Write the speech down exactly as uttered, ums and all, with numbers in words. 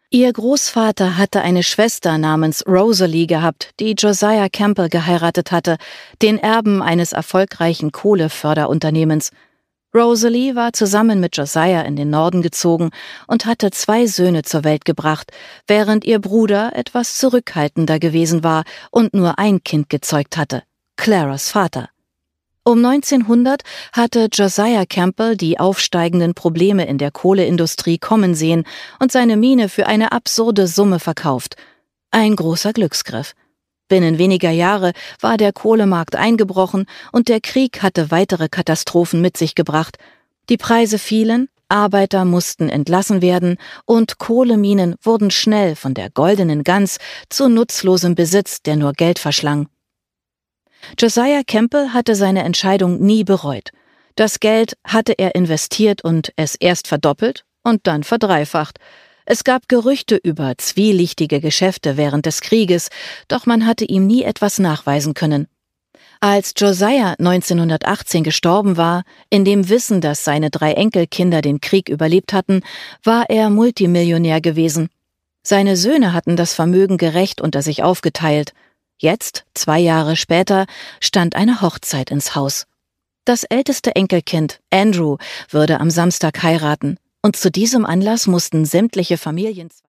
Ihr Großvater hatte eine Schwester namens Rosalie gehabt, die Josiah Campbell geheiratet hatte, den Erben eines erfolgreichen Kohleförderunternehmens. Rosalie war zusammen mit Josiah in den Norden gezogen und hatte zwei Söhne zur Welt gebracht, während ihr Bruder etwas zurückhaltender gewesen war und nur ein Kind gezeugt hatte, Claras Vater. Um neunzehnhundert hatte Josiah Campbell die aufsteigenden Probleme in der Kohleindustrie kommen sehen und seine Mine für eine absurde Summe verkauft. Ein großer Glücksgriff. Binnen weniger Jahre war der Kohlemarkt eingebrochen und der Krieg hatte weitere Katastrophen mit sich gebracht. Die Preise fielen, Arbeiter mussten entlassen werden und Kohleminen wurden schnell von der goldenen Gans zu nutzlosem Besitz, der nur Geld verschlang. Josiah Campbell hatte seine Entscheidung nie bereut. Das Geld hatte er investiert und es erst verdoppelt und dann verdreifacht. Es gab Gerüchte über zwielichtige Geschäfte während des Krieges, doch man hatte ihm nie etwas nachweisen können. Als Josiah neunzehnhundertachtzehn gestorben war, in dem Wissen, dass seine drei Enkelkinder den Krieg überlebt hatten, war er Multimillionär gewesen. Seine Söhne hatten das Vermögen gerecht unter sich aufgeteilt. Jetzt, zwei Jahre später, stand eine Hochzeit ins Haus. Das älteste Enkelkind, Andrew, würde am Samstag heiraten, und zu diesem Anlass mussten sämtliche Familien